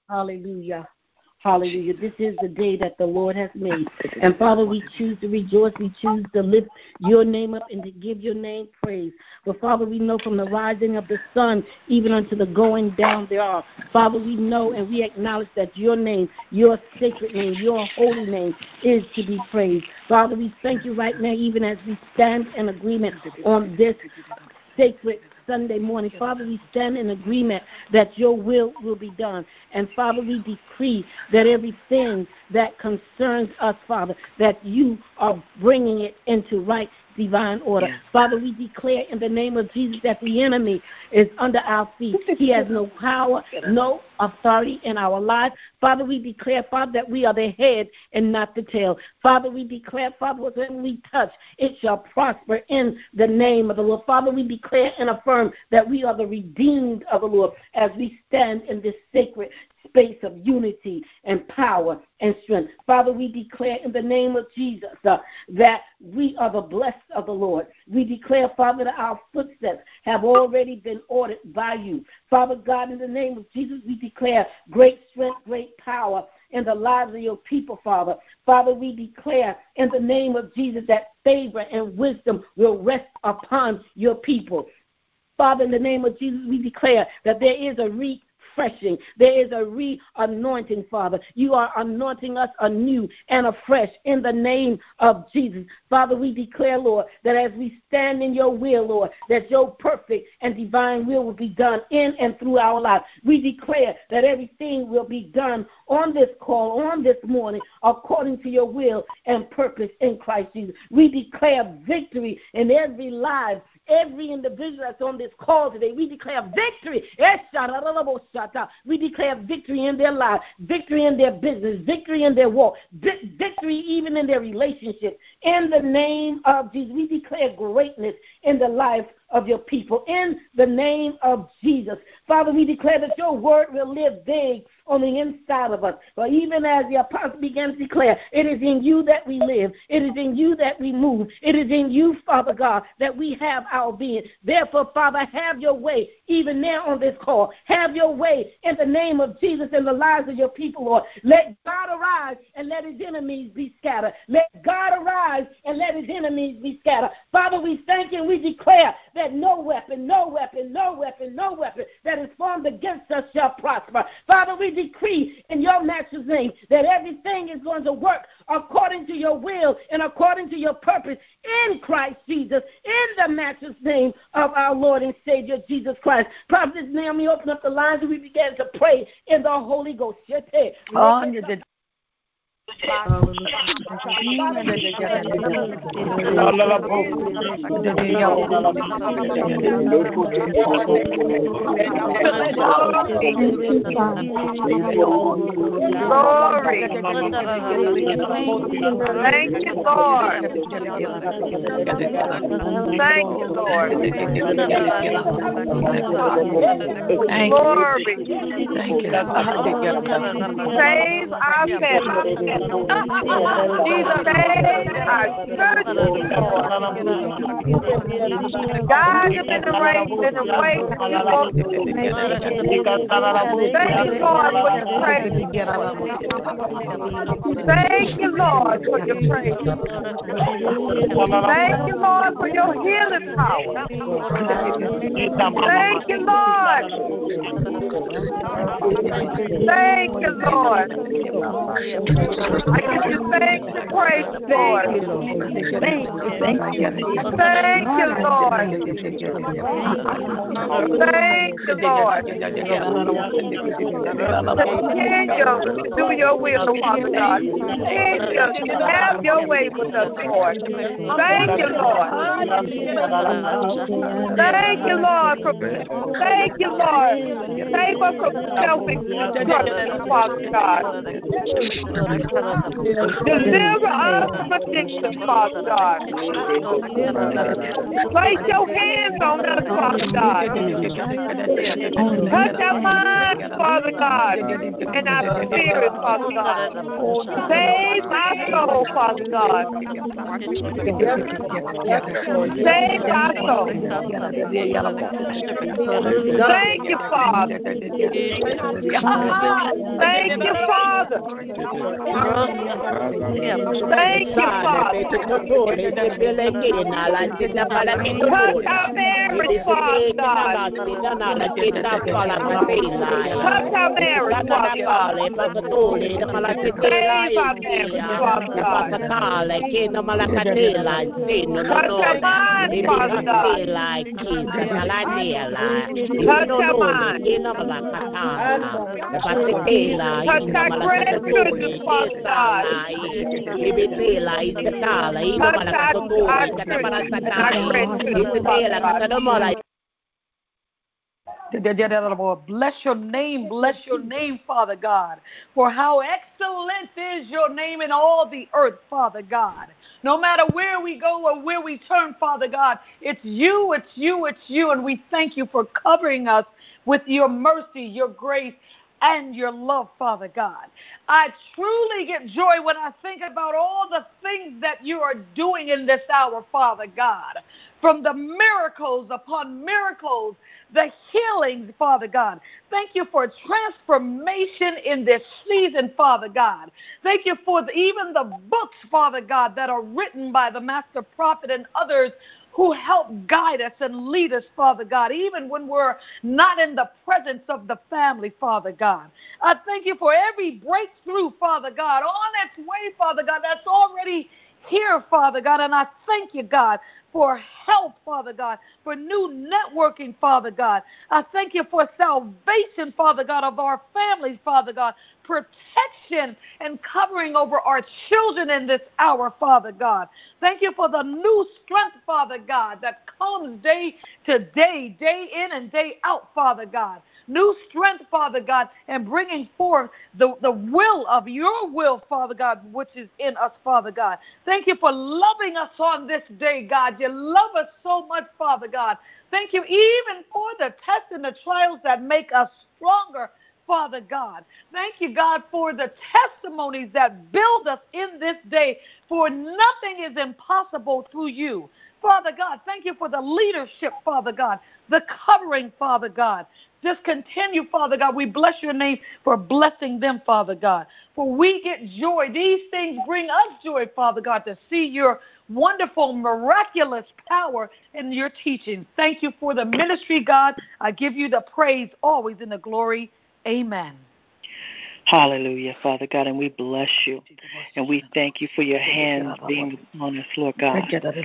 Hallelujah. Hallelujah. This is the day that the Lord has made. And Father, we choose to rejoice. We choose to lift your name up and to give your name praise. But Father, we know from the rising of the sun even unto the going down thereof. Father, we know and we acknowledge that your name, your sacred name, your holy name is to be praised. Father, we thank you right now even as we stand in agreement on this sacred Sunday morning. Father, we stand in agreement that your will be done. And Father, we decree that everything that concerns us, Father, that you are bringing it into right divine order. Yes. Father, we declare in the name of Jesus that the enemy is under our feet. He has no power, no authority in our lives. Father, we declare, Father, that we are the head and not the tail. Father, we declare, Father, whatever we touch, it shall prosper in the name of the Lord. Father, we declare and affirm that we are the redeemed of the Lord as we stand in this sacred space of unity and power and strength. Father, we declare in the name of Jesus that we are the blessed of the Lord. We declare, Father, that our footsteps have already been ordered by you. Father God, in the name of Jesus, we declare great strength, great power in the lives of your people, Father. Father, we declare in the name of Jesus that favor and wisdom will rest upon your people. Father, in the name of Jesus, we declare that there is a refreshing. There is a re-anointing, Father. You are anointing us anew and afresh in the name of Jesus. Father, we declare, Lord, that as we stand in your will, Lord, that your perfect and divine will be done in and through our lives. We declare that everything will be done on this call, on this morning, according to your will and purpose in Christ Jesus. We declare victory in every life. Every individual that's on this call today, we declare victory. We declare victory in their lives, victory in their business, victory in their walk, victory even in their relationship. In the name of Jesus, we declare greatness in the life of your people. In the name of Jesus. Father, we declare that your word will live big on the inside of us. For even as the apostle began to declare, it is in you that we live. It is in you that we move. It is in you, Father God, that we have our being. Therefore, Father, have your way even now on this call. Have your way in the name of Jesus in the lives of your people, Lord. Let God arise and let his enemies be scattered. Let God arise and let his enemies be scattered. Father, we thank you and we declare that no weapon that is formed against us shall prosper. Father, we decree in your matchless name that everything is going to work according to your will and according to your purpose in Christ Jesus, in the matchless name of our Lord and Savior Jesus Christ. Prophetess Naomi, open up the lines and we began to pray in the Holy Ghost. Glory, thank you, Lord. Thank you, Lord. Glory. Save our family. Jesus, save our churches, Lord. God, you've been arranged in a way that you want to. Thank you, Lord, for your praise. Thank you, Lord, for your praise. Thank you, Lord, for your healing power. Thank you, Lord. Thank you, Lord. I give you thanks and praise, Lord. Thank you, Lord. Thank you, Lord. Continue to do your will, Father God. Continue to have your way with us, Lord. Thank you, Lord. Thank you, Lord. Thank you, Lord. Save us from self-destruction, Father God. Deliver us from addiction, Father God. Place your hands on us, Father God. Touch our minds, Father God, and our spirit, Father God. Save our soul, Father God. Save our soul. Thank you, Father. Thank you, Father. Thank you, Father. Touch our marriage, Father God. Touch our marriage, Father God. Save our marriage, Father God. Touch our mind, Father God. Touch our mind. Touch our grandchildren, Father God. Touch our grandchildren, Father God. Bless your name, Father God. For how excellent is your name in all the earth, Father God. No matter where we go or where we turn, Father God, it's you, and we thank you for covering us with your mercy, your grace, and your love, Father God. I truly get joy when I think about all the things that you are doing in this hour, Father God. From the miracles upon miracles, the healings, Father God. Thank you for transformation in this season, Father God. Thank you for even the books, Father God, that are written by the master prophet and others who help guide us and lead us, Father God, even when we're not in the presence of the family, Father God. I thank you for every breakthrough, Father God, on its way, Father God, that's already here, Father God, and I thank you, God, for help, Father God, for new networking, Father God. I thank you for salvation, Father God, of our families, Father God, protection and covering over our children in this hour, Father God. Thank you for the new strength, Father God, that comes day to day, day in and day out, Father God. New strength, Father God, and bringing forth the will of your will, Father God, which is in us, Father God. Thank you for loving us on this day, God. You love us so much, Father God. Thank you even for the tests and the trials that make us stronger, Father God. Thank you, God, for the testimonies that build us in this day, for nothing is impossible through you. Father God, thank you for the leadership, Father God, the covering, Father God. Just continue, Father God. We bless your name for blessing them, Father God. For we get joy. These things bring us joy, Father God, to see your wonderful, miraculous power in your teaching. Thank you for the ministry, God. I give you the praise always in the glory. Amen. Hallelujah, Father God, and we bless you, and we thank you for your hands being upon us, Lord God.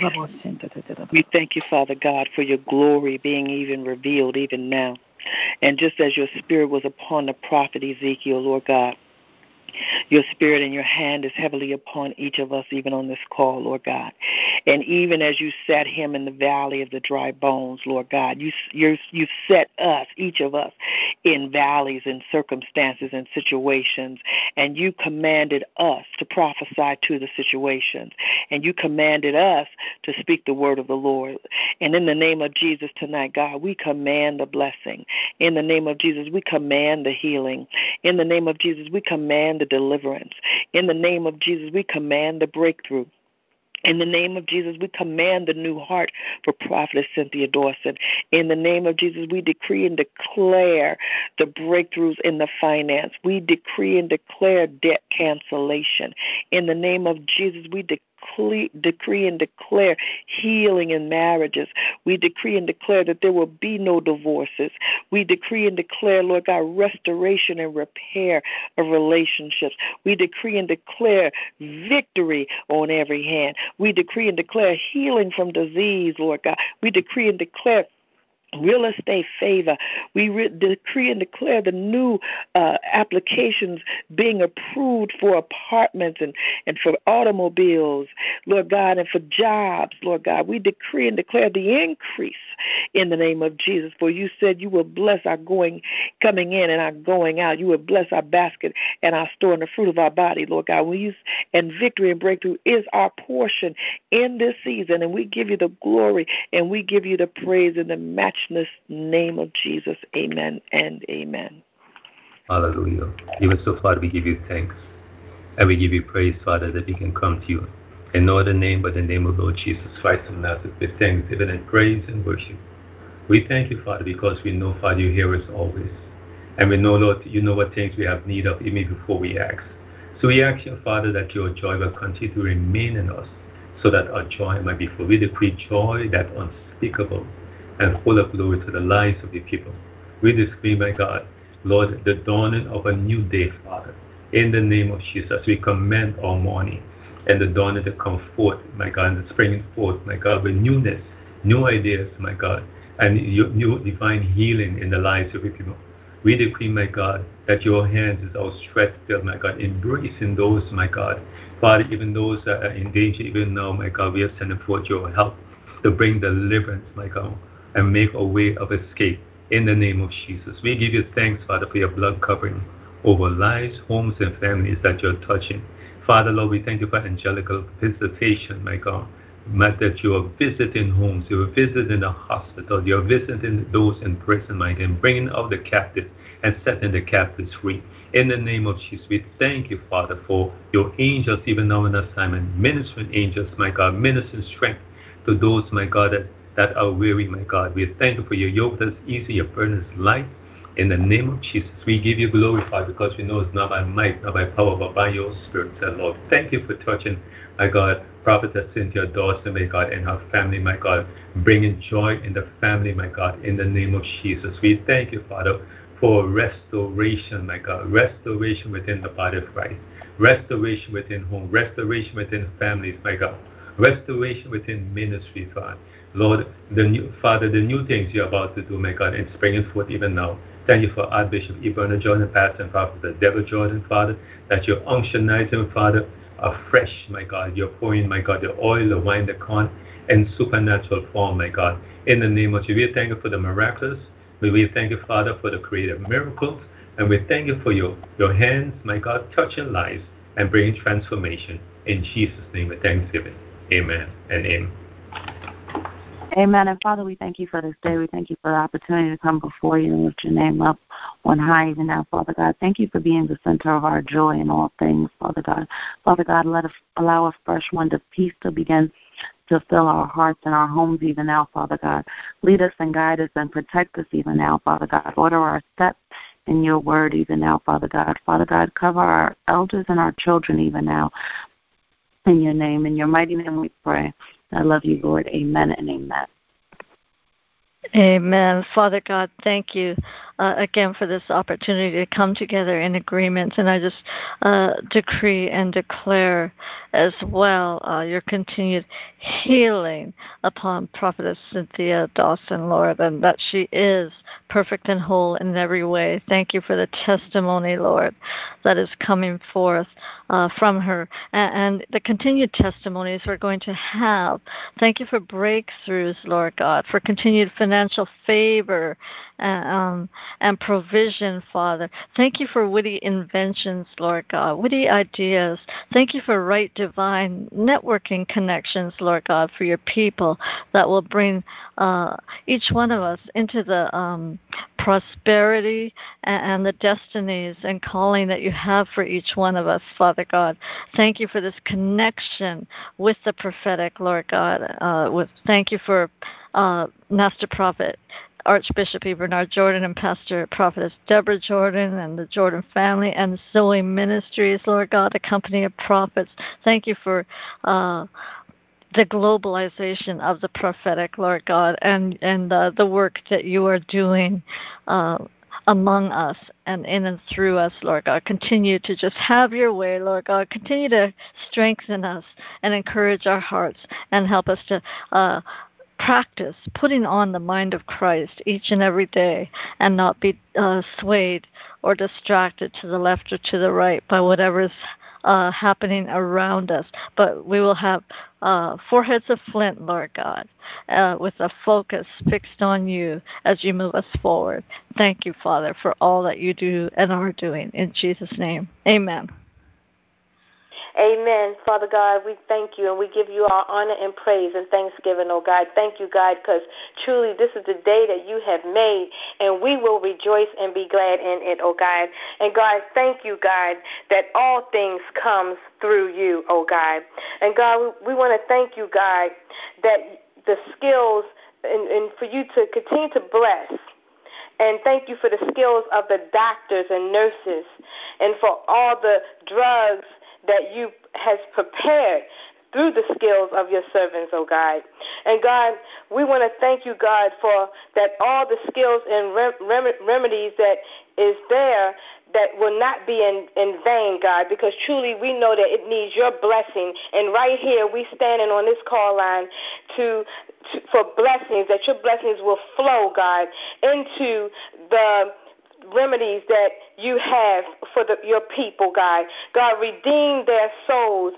We thank you, Father God, for your glory being even revealed even now. And just as your spirit was upon the prophet Ezekiel, Lord God, your spirit and your hand is heavily upon each of us, even on this call, Lord God. And even as you set him in the valley of the dry bones, Lord God, you set us, each of us, in valleys and circumstances and situations. And you commanded us to prophesy to the situations. And you commanded us to speak the word of the Lord. And in the name of Jesus tonight, God, we command the blessing. In the name of Jesus, we command the healing. In the name of Jesus, we command the deliverance. In the name of Jesus, we command the breakthrough. In the name of Jesus, we command the new heart for Prophetess Cynthia Dawson. In the name of Jesus, we decree and declare the breakthroughs in the finance. We decree and declare debt cancellation. In the name of Jesus, we decree and declare healing in marriages. We decree and declare that there will be no divorces. We decree and declare, Lord God, restoration and repair of relationships. We decree and declare victory on every hand. We decree and declare healing from disease, Lord God. We decree and declare real estate favor. We decree and declare the new applications being approved for apartments and for automobiles, Lord God, and for jobs, Lord God. We decree and declare the increase in the name of Jesus. For you said you will bless our coming in and our going out. You will bless our basket and our store and the fruit of our body, Lord God. And victory and breakthrough is our portion in this season. And we give you the glory and we give you the praise in the matchless name of Jesus. Amen and amen. Hallelujah. Even so, Father, we give you thanks. And we give you praise, Father, that we can come to you in no other name but the name of Lord Jesus Christ of Nazareth with thanksgiving and praise and worship. We thank you, Father, because we know, Father, you hear us always. And we know, Lord, you know what things we have need of even before we ask. So we ask you, Father, that your joy will continue to remain in us so that our joy might be full. We decree joy that unspeakable and full of glory to the lives of your people. We decree, my God, Lord, the dawning of a new day, Father. In the name of Jesus, we commend our morning and the dawning to come forth, my God, and the springing forth, my God, with newness, new ideas, my God, and your divine healing in the lives of your people. We decree, my God, that your hands is outstretched, my God, embracing those, my God, Father, even those that are in danger, even now, my God, we are sending forth your help to bring deliverance, my God, and make a way of escape in the name of Jesus. We give you thanks, Father, for your blood covering over lives, homes, and families that you're touching. Father, Lord, we thank you for angelical visitation, my God, that you are visiting homes, you are visiting the hospital, you are visiting those in prison, my God, and bringing out the captives and setting the captives free. In the name of Jesus, we thank you, Father, for your angels, even now in assignment, ministering angels, my God, ministering strength to those, my God, that are weary, my God. We thank you for your yoke that's easy, your burden is light. In the name of Jesus, we give you glory, Father, because we know it's not by might, not by power, but by your Spirit, Lord. Thank you for touching, my God, Prophetess Cynthia Dawson, my God, and her family, my God, bringing joy in the family, my God, in the name of Jesus. We thank you, Father, for restoration, my God, restoration within the body of Christ, restoration within home, restoration within families, my God, restoration within ministry, Father. Lord, the new things you're about to do, my God, and springing forth even now. Thank you for Archbishop E. Bernard Jordan, Pastor and Prophet Deborah Jordan, Father, that you're unctionizing, Father, afresh, my God. You're pouring, my God, the oil, the wine, the corn, in supernatural form, my God. In the name of Jesus, we thank you for the miraculous. We thank you, Father, for the creative miracles. And we thank you for your hands, my God, touching lives and bringing transformation. In Jesus' name, with thanksgiving. Amen and amen. Amen. And Father, we thank you for this day. We thank you for the opportunity to come before you and lift your name up on high even now, Father God. Thank you for being the center of our joy in all things, Father God. Father God, allow a fresh wind of peace to begin to fill our hearts and our homes even now, Father God. Lead us and guide us and protect us even now, Father God. Order our steps in your word even now, Father God. Father God, cover our elders and our children even now. In your name, in your mighty name we pray. I love you, Lord. Amen and amen. Amen. Father God, thank you again for this opportunity to come together in agreement. And I just decree and declare as well your continued healing upon Prophetess Cynthia Dawson, Lord, and that she is perfect and whole in every way. Thank you for the testimony, Lord, that is coming forth from her and the continued testimonies we're going to have. Thank you for breakthroughs, Lord God, for continued financial favor and provision, Father. Thank you for witty inventions, Lord God, witty ideas. Thank you for right divine networking connections, Lord God, for your people that will bring each one of us into the prosperity and the destinies and calling that you have for each one of us, Father God. Thank you for this connection with the prophetic, Lord God. Thank you for Master Prophet Archbishop E. Bernard Jordan and Pastor Prophetess Deborah Jordan and the Jordan family and Zoe Ministries, Lord God, a company of prophets. Thank you for the globalization of the prophetic, Lord God, and the work that you are doing among us and in and through us, Lord God. Continue to just have your way, Lord God. Continue to strengthen us and encourage our hearts and help us to practice putting on the mind of Christ each and every day and not be swayed or distracted to the left or to the right by whatever is happening around us. But we will have foreheads of flint, Lord God, with a focus fixed on you as you move us forward. Thank you, Father, for all that you do and are doing. In Jesus' name, amen. Amen. Father God, we thank you and we give you our honor and praise and thanksgiving, oh God. Thank you, God, because truly this is the day that you have made, and we will rejoice and be glad in it, oh God. And God, thank you, God, that all things comes through you, oh God. And God, we want to thank you, God, that the skills and for you to continue to bless. And thank you for the skills of the doctors and nurses and for all the drugs that you has prepared through the skills of your servants, oh God. And God, we want to thank you, God, for that all the skills and remedies that is there that will not be in vain, God, because truly we know that it needs your blessing. And right here we standing on this call line for blessings, that your blessings will flow, God, into the remedies that you have for your people, God. God, redeem their souls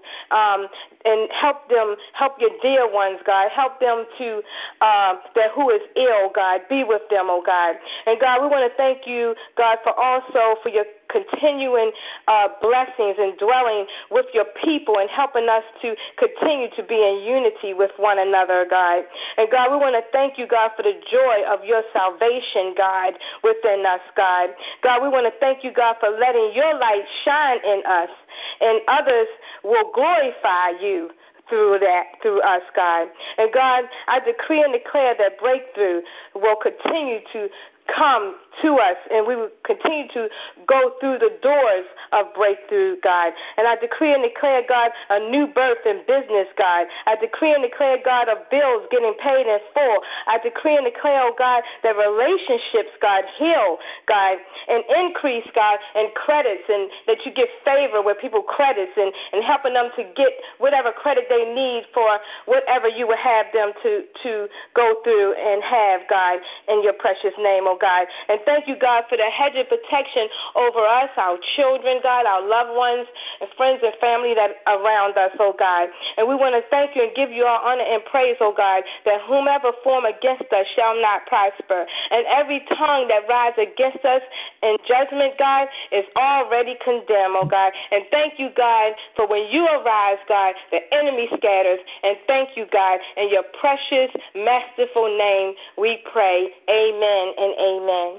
and help your dear ones, God. Help them to, that who is ill, God. Be with them, oh God. And God, we want to thank you, God, for your continuing blessings and dwelling with your people and helping us to continue to be in unity with one another, God. And God, we want to thank you, God, for the joy of your salvation, God, within us, God. God, we want to thank you, God, for letting your light shine in us, and others will glorify you through us, God. And God, I decree and declare that breakthrough will continue to come to us, and we will continue to go through the doors of breakthrough, God. And I decree and declare, God, a new birth in business, God. I decree and declare, God, of bills getting paid in full. I decree and declare, oh God, that relationships, God, heal, God, and increase, God, and credits, and that you give favor with people credits and helping them to get whatever credit they need for whatever you would have them to go through and have, God, in your precious name, oh God. And thank you, God, for the hedge of protection over us, our children, God, our loved ones, and friends and family that are around us, oh God. And we want to thank you and give you our honor and praise, oh God, that whomever form against us shall not prosper. And every tongue that rises against us in judgment, God, is already condemned, oh God. And thank you, God, for when you arise, God, the enemy scatters. And thank you, God, in your precious, masterful name we pray. Amen and amen.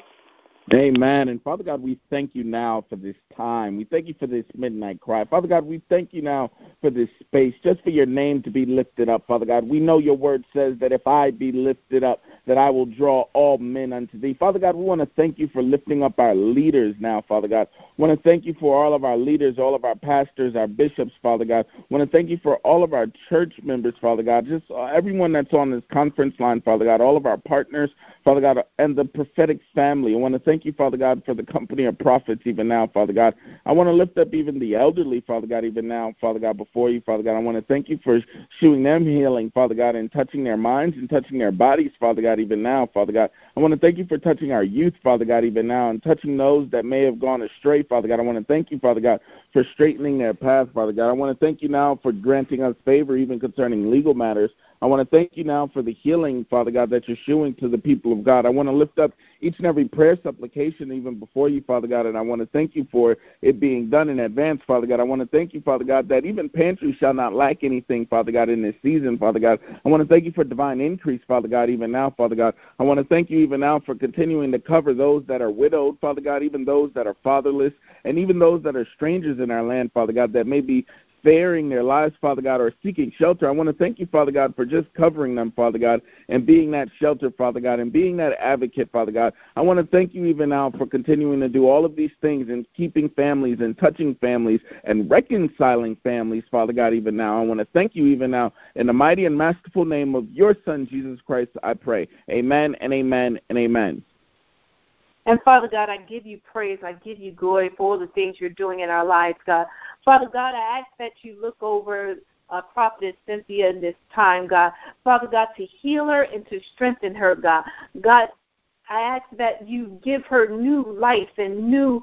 Amen. And Father God, we thank you now for this time. We thank you for this midnight cry. Father God, we thank you now for this space, just for your name to be lifted up, Father God. We know your word says that if I be lifted up, that I will draw all men unto thee. Father God, we want to thank you for lifting up our leaders now, Father God. We want to thank you for all of our leaders, all of our pastors, our bishops, Father God. We want to thank you for all of our church members, Father God, just everyone that's on this conference line, Father God, all of our partners, Father God, and the prophetic family. I want to thank you, Father God, for the company of prophets even now, Father God. I want to lift up even the elderly, Father God, even now, Father God, before you, Father God. I want to thank you for shewing them healing, Father God, and touching their minds and touching their bodies, Father God, even now, Father God. I want to thank you for touching our youth, Father God, even now, and touching those that may have gone astray, Father God. I want to thank you, Father God, for straightening their path, Father God. I want to thank you now for granting us favor even concerning legal matters. I want to thank you now for the healing, Father God, that you're showing to the people of God. I want to lift up each and every prayer supplication even before you, Father God, and I want to thank you for it being done in advance, Father God. I want to thank you, Father God, that even pantry shall not lack anything, Father God, in this season, Father God. I want to thank you for divine increase, Father God, even now, Father God. I want to thank you even now for continuing to cover those that are widowed, Father God, even those that are fatherless, and even those that are strangers in our land, Father God, that may be sparing their lives, Father God, or seeking shelter. I want to thank you, Father God, for just covering them, Father God, and being that shelter, Father God, and being that advocate, Father God. I want to thank you even now for continuing to do all of these things and keeping families and touching families and reconciling families, Father God, even now. I want to thank you even now. In the mighty and masterful name of your Son, Jesus Christ, I pray. Amen and amen and amen. And, Father God, I give you praise. I give you glory for all the things you're doing in our lives, God. Father God, I ask that you look over Prophetess Cynthia in this time, God. Father God, to heal her and to strengthen her, God. God, I ask that you give her new life and new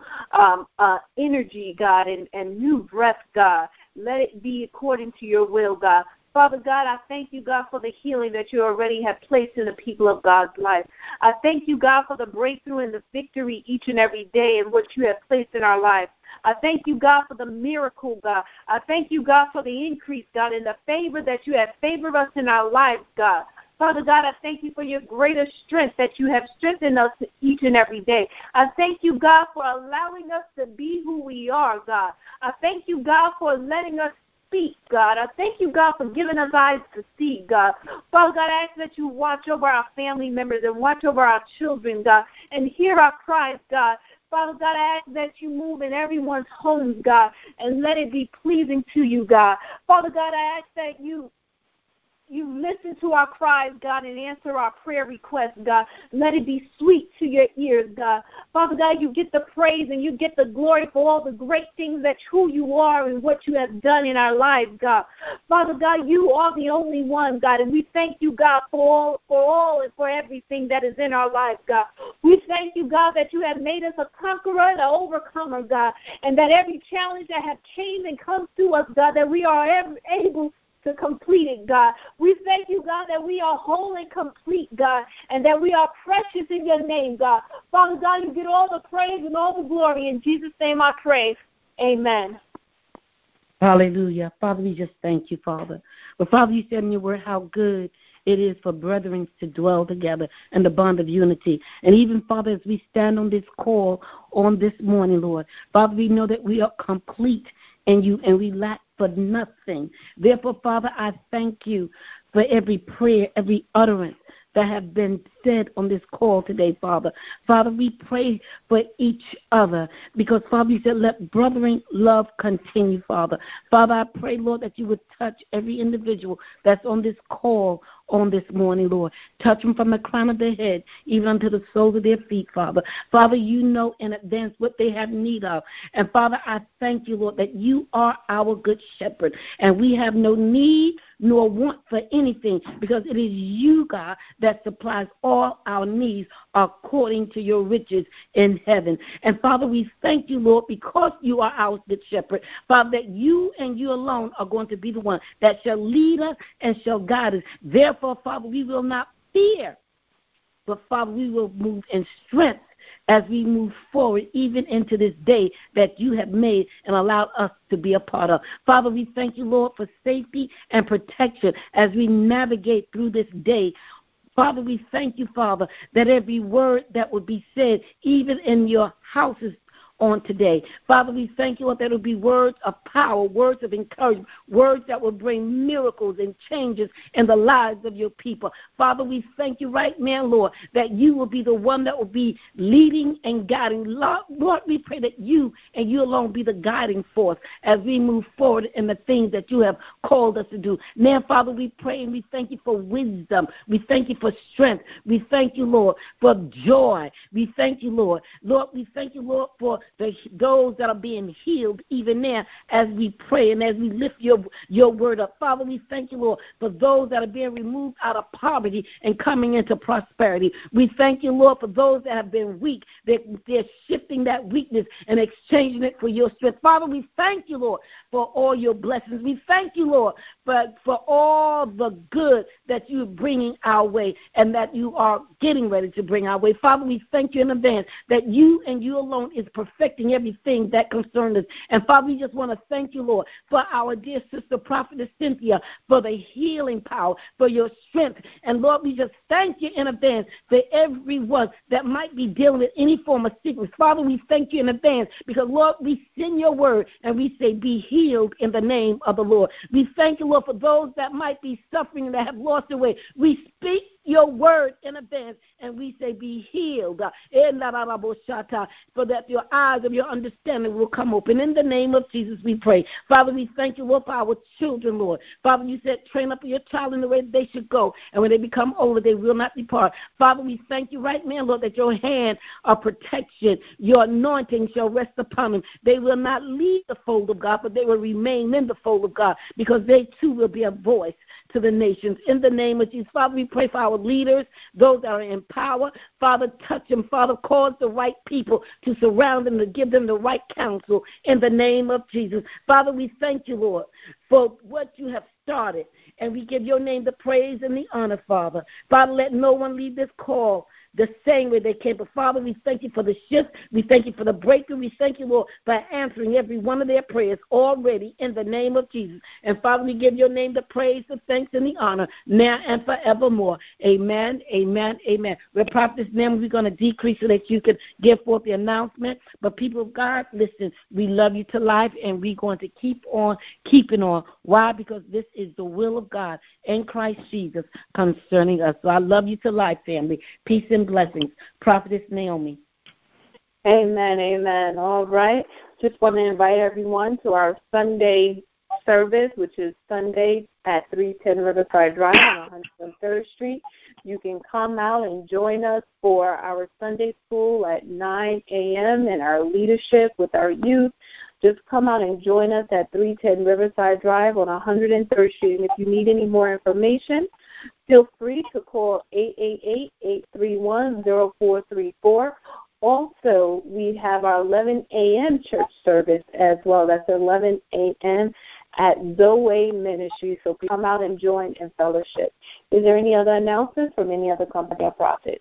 energy, God, and new breath, God. Let it be according to your will, God. Father God, I thank you, God, for the healing that you already have placed in the people of God's life. I thank you, God, for the breakthrough and the victory each and every day in what you have placed in our lives. I thank you, God, for the miracle, God. I thank you, God, for the increase, God, and the favor that you have favored us in our lives, God. Father God, I thank you for your greater strength that you have strengthened us each and every day. I thank you, God, for allowing us to be who we are, God. I thank you, God, for letting us speak, God. I thank you, God, for giving us eyes to see, God. Father God, I ask that you watch over our family members and watch over our children, God, and hear our cries, God. Father God, I ask that you move in everyone's homes, God, and let it be pleasing to you, God. Father God, I ask that you listen to our cries, God, and answer our prayer requests, God. Let it be sweet to your ears, God. Father God, you get the praise and you get the glory for all the great things that who you are and what you have done in our lives, God. Father God, you are the only one, God, and we thank you, God, for all and for everything that is in our lives, God. We thank you, God, that you have made us a conqueror and an overcomer, God, and that every challenge that has came and comes to us, God, that we are able to complete it, God. We thank you, God, that we are whole and complete, God, and that we are precious in your name, God. Father God, you get all the praise and all the glory. In Jesus' name I pray. Amen. Hallelujah. Father, we just thank you, Father. But, Father, you said in your word how good it is for brethren to dwell together in the bond of unity. And even, Father, as we stand on this call on this morning, Lord, Father, we know that we are complete in you and we lack for nothing. Therefore, Father, I thank you for every prayer, every utterance that have been said on this call today, Father. Father, we pray for each other because, Father, you said let brethren love continue, Father. Father, I pray, Lord, that you would touch every individual that's on this call on this morning, Lord. Touch them from the crown of their head even unto the soles of their feet, Father. Father, you know in advance what they have need of. And, Father, I thank you, Lord, that you are our good shepherd, and we have no need nor want for anything because it is you, God, that supplies all our needs according to your riches in heaven. And, Father, we thank you, Lord, because you are our good shepherd, Father, that you and you alone are going to be the one that shall lead us and shall guide us. Therefore, Father, we will not fear, but, Father, we will move in strength as we move forward, even into this day that you have made and allowed us to be a part of. Father, we thank you, Lord, for safety and protection as we navigate through this day. Father, we thank you, Father, that every word that would be said, even in your houses on today. Father, we thank you, Lord, that it will be words of power, words of encouragement, words that will bring miracles and changes in the lives of your people. Father, we thank you right now, Lord, that you will be the one that will be leading and guiding. Lord, we pray that you and you alone be the guiding force as we move forward in the things that you have called us to do. Now, Father, we pray and we thank you for wisdom. We thank you for strength. We thank you, Lord, for joy. We thank you, Lord. Lord, we thank you, Lord, for those that are being healed even now as we pray and as we lift your word up. Father, we thank you, Lord, for those that are being removed out of poverty and coming into prosperity. We thank you, Lord, for those that have been weak. They're shifting that weakness and exchanging it for your strength. Father, we thank you, Lord, for all your blessings. We thank you, Lord, for all the good that you're bringing our way and that you are getting ready to bring our way. Father, we thank you in advance that you and you alone is perfecting everything that concerns us. And Father, we just want to thank you, Lord, for our dear sister prophetess Cynthia, for the healing power, for your strength. And Lord, we just thank you in advance for everyone that might be dealing with any form of sickness. Father, we thank you in advance because, Lord, we send your word and we say be healed in the name of the Lord. We thank you, Lord, for those that might be suffering and that have lost their way. We speak your word in advance, and we say, be healed, so that your eyes of your understanding will come open. In the name of Jesus, we pray. Father, we thank you, Lord, for our children, Lord. Father, you said, train up your child in the way that they should go, and when they become older, they will not depart. Father, we thank you right now, Lord, that your hand of protection, your anointing shall rest upon them. They will not leave the fold of God, but they will remain in the fold of God, because they too will be a voice to the nations. In the name of Jesus, Father, we pray for our leaders, those that are in power. Father, touch them. Father, cause the right people to surround them, to give them the right counsel in the name of Jesus. Father, we thank you, Lord, for what you have started, and we give your name the praise and the honor, Father. Father, let no one leave this call the same way they came. But, Father, we thank you for the shift. We thank you for the breakthrough. We thank you, Lord, for answering every one of their prayers already in the name of Jesus. And, Father, we give your name the praise, the thanks, and the honor now and forevermore. Amen, amen, amen. We're Prophetess Naomi. We're going to decrease so that you can give forth the announcement. But, people of God, listen, we love you to life, and we're going to keep on keeping on. Why? Because this is the will of God in Christ Jesus concerning us. So I love you to life, family. Peace and blessings. Prophetess Naomi. Amen, amen. All right. Just want to invite everyone to our Sunday service, which is Sunday at 310 Riverside Drive on 103rd Street. You can come out and join us for our Sunday school at 9 a.m. and our leadership with our youth. Just come out and join us at 310 Riverside Drive on 103rd Street. And if you need any more information, feel free to call 888-831-0434. Also, we have our 11 a.m. church service as well. That's 11 a.m. at Zoe Ministry. So come out and join in fellowship. Is there any other announcements from any other company or prophet?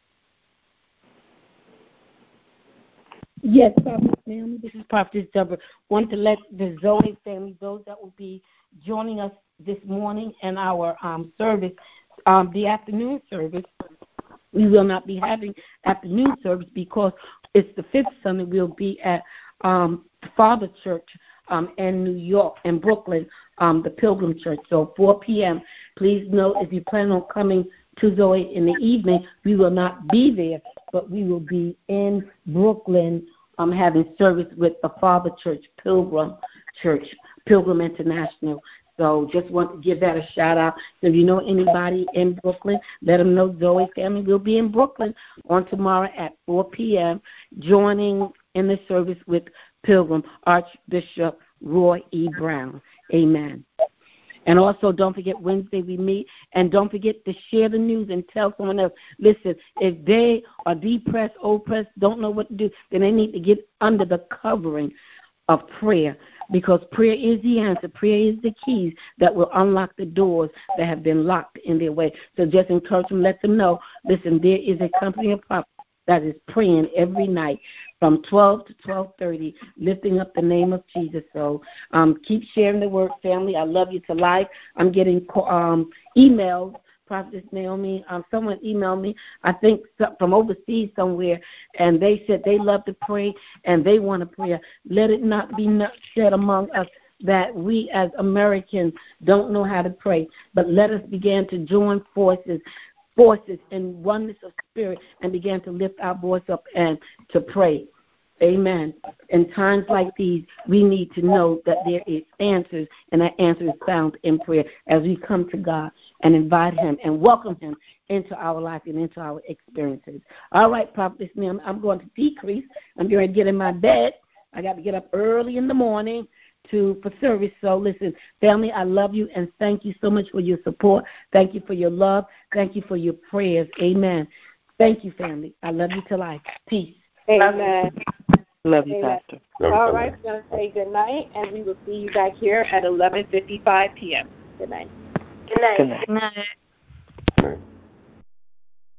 Yes, Prophetess Naomi, this is Prophetess Deborah. Want to let the Zoe family, those that will be joining us this morning in our service, the afternoon service. We will not be having afternoon service because it's the fifth Sunday. We'll be at Father Church in New York, in Brooklyn, the Pilgrim Church. So 4 p.m. Please note, if you plan on coming to Zoe in the evening, we will not be there, but we will be in Brooklyn having service with the Father Church, Pilgrim International. So just want to give that a shout-out. So if you know anybody in Brooklyn, let them know Zoe family will be in Brooklyn on tomorrow at 4 p.m., joining in the service with Pilgrim, Archbishop Roy E. Brown. Amen. And also, don't forget, Wednesday we meet, and don't forget to share the news and tell someone else. Listen, if they are depressed, oppressed, don't know what to do, then they need to get under the covering of prayer, because prayer is the answer. Prayer is the keys that will unlock the doors that have been locked in their way. So just encourage them, let them know, listen, there is a company of prophets that is praying every night from 12 to 12:30, lifting up the name of Jesus. So keep sharing the word, family. I love you to life. I'm getting emails, Prophetess Naomi. Someone emailed me, I think from overseas somewhere, and they said they love to pray and they want to pray. Let it not be said among us that we as Americans don't know how to pray, but let us begin to join forces in oneness of spirit and begin to lift our voice up and to pray. Amen. In times like these, we need to know that there is answers, and that answer is found in prayer as we come to God and invite him and welcome him into our life and into our experiences. All right, Prophetess Naomi, I'm going to decrease. I'm going to get in my bed. I got to get up early in the morning for service. So listen, family, I love you, and thank you so much for your support. Thank you for your love. Thank you for your prayers. Amen. Thank you, family. I love you to life. Peace. Amen. Love you, Amen. Pastor. All right, we're going to say good night, and we will see you back here at 11:55 p.m. Good night. Good night. Good night.